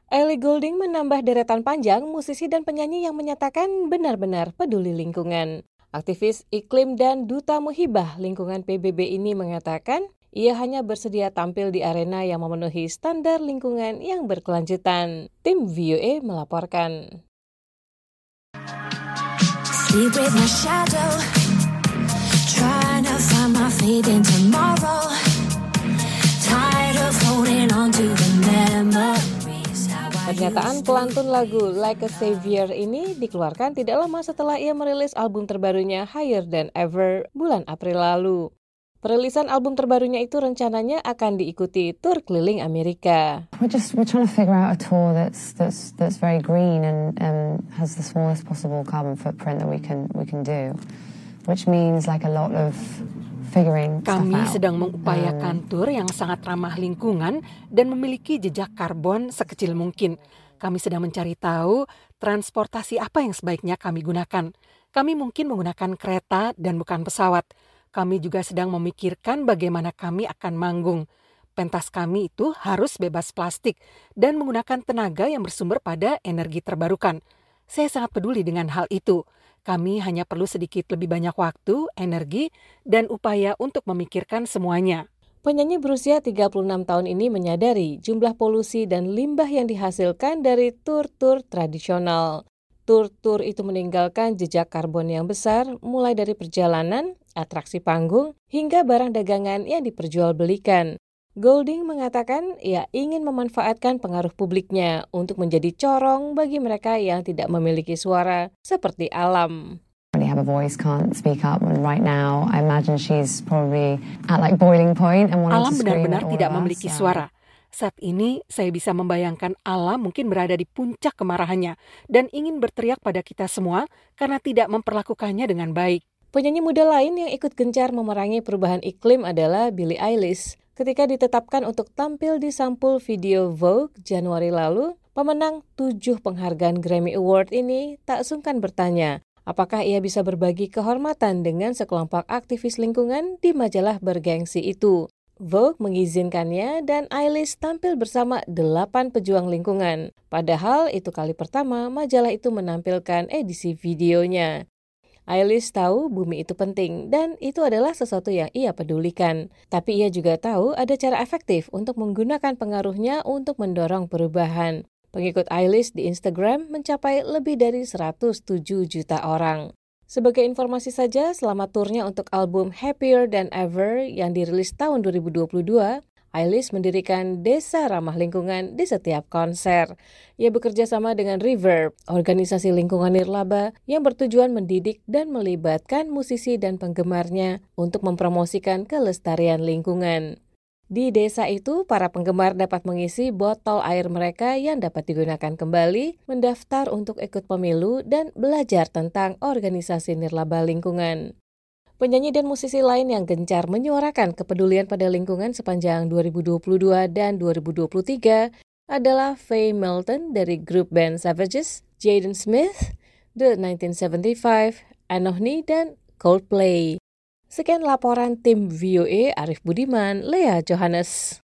Ellie Goulding menambah deretan panjang musisi dan penyanyi yang menyatakan benar-benar peduli lingkungan. Aktivis iklim dan duta muhibah lingkungan PBB ini mengatakan ia hanya bersedia tampil di arena yang memenuhi standar lingkungan yang berkelanjutan. Tim VOA melaporkan. Sleep with my shadow, trying to find my faith in tomorrow. Tired of holding on to the memories. Pernyataan pelantun lagu Like a Savior ini dikeluarkan tidak lama setelah ia merilis album terbarunya Higher Than Ever bulan April lalu. Perilisan album terbarunya itu rencananya akan diikuti tur keliling Amerika. We're trying to figure out a tour that's very green and has the smallest possible carbon footprint that we can do, which means like a lot of figuring stuff out. Kami sedang mengupayakan tur yang sangat ramah lingkungan dan memiliki jejak karbon sekecil mungkin. Kami sedang mencari tahu transportasi apa yang sebaiknya kami gunakan. Kami mungkin menggunakan kereta dan bukan pesawat. Kami juga sedang memikirkan bagaimana kami akan manggung. Pentas kami itu harus bebas plastik dan menggunakan tenaga yang bersumber pada energi terbarukan. Saya sangat peduli dengan hal itu. Kami hanya perlu sedikit lebih banyak waktu, energi, dan upaya untuk memikirkan semuanya. Penyanyi berusia 36 tahun ini menyadari jumlah polusi dan limbah yang dihasilkan dari tur-tur tradisional. Tur-tur itu meninggalkan jejak karbon yang besar, mulai dari perjalanan, atraksi panggung, hingga barang dagangan yang diperjualbelikan. Goulding mengatakan ia ingin memanfaatkan pengaruh publiknya untuk menjadi corong bagi mereka yang tidak memiliki suara seperti Alam. Have a voice, can't speak up, and right now I imagine she's probably at like boiling point and wanting Alam to scream benar-benar at all tidak of us. memiliki suara. Saat ini saya bisa membayangkan Alam mungkin berada di puncak kemarahannya dan ingin berteriak pada kita semua karena tidak memperlakukannya dengan baik. Penyanyi muda lain yang ikut gencar memerangi perubahan iklim adalah Billie Eilish. Ketika ditetapkan untuk tampil di sampul video Vogue Januari lalu, pemenang 7 penghargaan Grammy Award ini tak sungkan bertanya, apakah ia bisa berbagi kehormatan dengan sekelompok aktivis lingkungan di majalah bergengsi itu. Vogue mengizinkannya dan Eilish tampil bersama 8 pejuang lingkungan. Padahal itu kali pertama majalah itu menampilkan edisi videonya. Eilish tahu bumi itu penting dan itu adalah sesuatu yang ia pedulikan. Tapi ia juga tahu ada cara efektif untuk menggunakan pengaruhnya untuk mendorong perubahan. Pengikut Eilish di Instagram mencapai lebih dari 107 juta orang. Sebagai informasi saja, selama turnya untuk album Happier Than Ever yang dirilis tahun 2022, Eilish mendirikan desa ramah lingkungan di setiap konser. Ia bekerja sama dengan Reverb, organisasi lingkungan nirlaba yang bertujuan mendidik dan melibatkan musisi dan penggemarnya untuk mempromosikan kelestarian lingkungan. Di desa itu, para penggemar dapat mengisi botol air mereka yang dapat digunakan kembali, mendaftar untuk ikut pemilu, dan belajar tentang organisasi nirlaba lingkungan. Penyanyi dan musisi lain yang gencar menyuarakan kepedulian pada lingkungan sepanjang 2022 dan 2023 adalah Faye Melton dari grup band Savages, Jaden Smith, The 1975, Anohni, dan Coldplay. Sekian laporan tim VOA Arif Budiman, Lea Johannes.